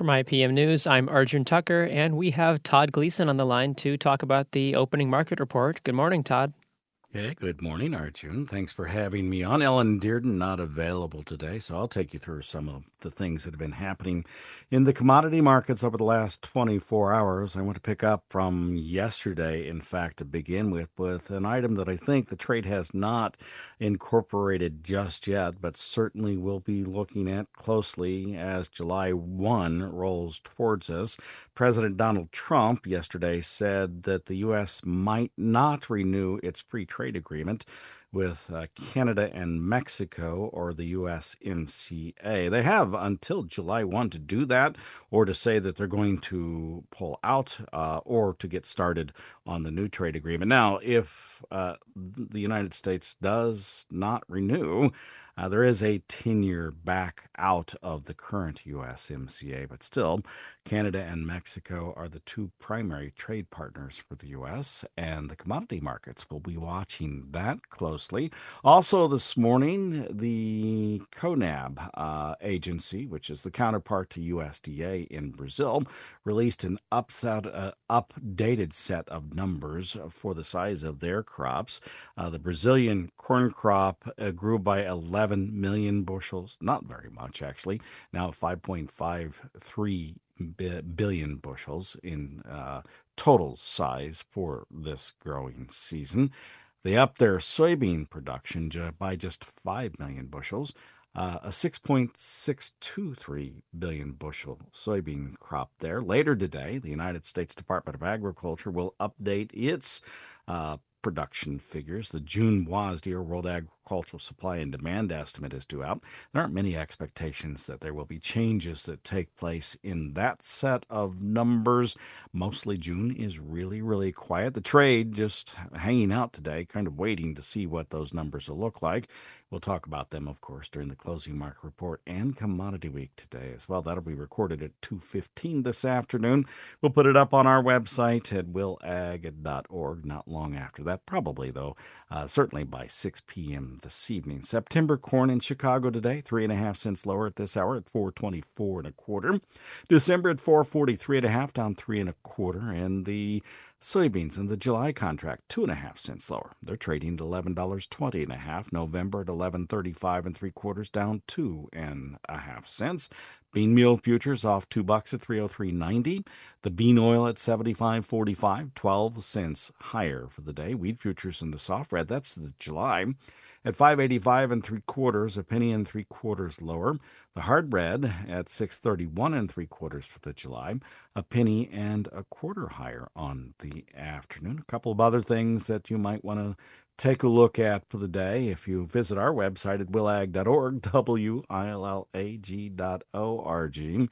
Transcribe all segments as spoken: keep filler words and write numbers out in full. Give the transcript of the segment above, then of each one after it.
From I P M News, I'm Arjun Tucker, and we have Todd Gleason on the line to talk about the opening market report. Good morning, Todd. Hey, good morning, Arjun. Thanks for having me on. Ellen Dearden not available today, so I'll take you through some of the things that have been happening in the commodity markets over the last twenty-four hours. I want to pick up from yesterday, in fact, to begin with, with an item that I think the trade has not incorporated just yet, but certainly will be looking at closely as July first rolls towards us. President Donald Trump yesterday said that the U S might not renew its free trade agreement with uh, Canada and Mexico, or the U S M C A. They have until July first to do that, or to say that they're going to pull out, uh, or to get started on the new trade agreement. Now, if uh, the United States does not renew, uh, there is a ten-year back out of the current U S M C A, but still, Canada and Mexico are the two primary trade partners for the U S, and the commodity markets will be watching that closely. Also, this morning, the CONAB uh, agency, which is the counterpart to U S D A in Brazil, released an upset, uh, updated set of numbers for the size of their crops. Uh, the Brazilian corn crop uh, grew by eleven million bushels, not very much actually, now five point five three billion bushels in uh, total size for this growing season. They upped their soybean production by just five million bushels, uh, a six point six two three billion bushel soybean crop there. Later today, the United States Department of Agriculture will update its uh, production figures. The June WASDE, or World Agricultural Supply and Demand Estimate, is due out. There aren't many expectations that there will be changes that take place in that set of numbers. Mostly June is really, really quiet. The trade just hanging out today, kind of waiting to see what those numbers will look like. We'll talk about them, of course, during the closing market report and commodity week today as well. That'll be recorded at two fifteen this afternoon. We'll put it up on our website at will ag dot org not long after that. Probably, though, uh, certainly by six p.m. this evening. September corn in Chicago today, three and a half cents lower at this hour at four twenty-four and a quarter. December at four forty-three and a half, down three and a quarter. And the soybeans in the July contract, two and a half cents lower. They're trading at eleven dollars and twenty and a half. November at eleven thirty-five and three quarters, down two and a half cents. Bean meal futures off two bucks at three oh three ninety. The bean oil at seventy-five forty-five, twelve cents higher for the day. Wheat futures in the soft red, that's the July, at five eighty-five and three quarters, a penny and three quarters lower. The hard red at six thirty-one and three quarters for the July, a penny and a quarter higher on the afternoon. A couple of other things that you might want to take a look at for the day if you visit our website at will ag dot org, W I L L A G dot O R G,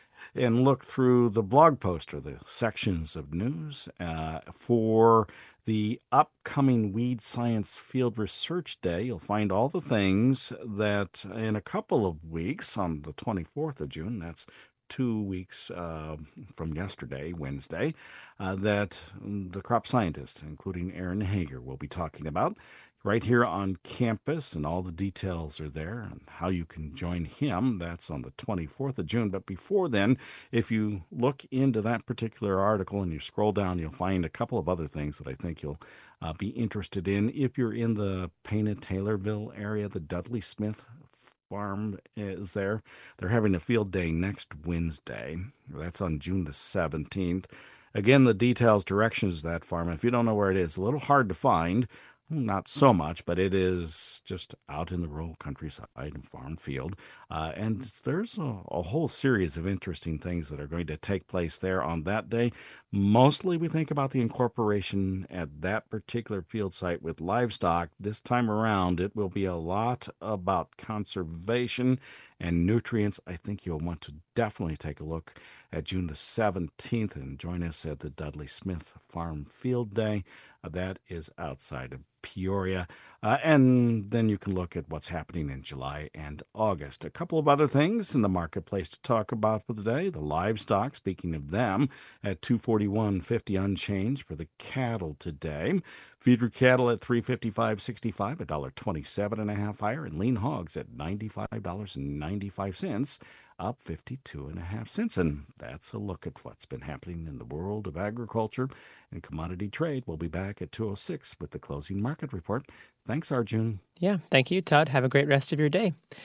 and look through the blog post or the sections of news uh, for the upcoming Weed Science Field Research Day. You'll find all the things that in a couple of weeks, on the twenty-fourth of June, that's two weeks uh, from yesterday, Wednesday, uh, that the crop scientists, including Aaron Hager, will be talking about right here on campus, and all the details are there and how you can join him. That's on the twenty-fourth of June. But before then, if you look into that particular article and you scroll down, you'll find a couple of other things that I think you'll uh, be interested in. If you're in the Paina-Taylorville area, the Dudley Smith farm is there. They're having a field day next Wednesday. That's on June the seventeenth. Again, the details, directions of that farm, if you don't know where it is, a little hard to find. Not so much, but it is just out in the rural countryside and farm field. Uh, and there's a, a whole series of interesting things that are going to take place there on that day. Mostly we think about the incorporation at that particular field site with livestock. This time around, it will be a lot about conservation and nutrients. I think you'll want to definitely take a look at June the seventeenth and join us at the Dudley Smith Farm Field Day. Uh, that is outside of Peoria. Uh, and then you can look at what's happening in July and August. A couple of other things in the marketplace to talk about for the day. The livestock, speaking of them, at two forty-one fifty unchanged for the cattle today. Feeder cattle at three fifty-five sixty-five, a dollar twenty-seven and a half higher, and lean hogs at ninety-five dollars and ninety-five cents, up fifty-two and a half cents. And that's a look at what's been happening in the world of agriculture and commodity trade. We'll be back at two oh six with the closing market report. Thanks, Arjun. Yeah, thank you, Todd. Have a great rest of your day.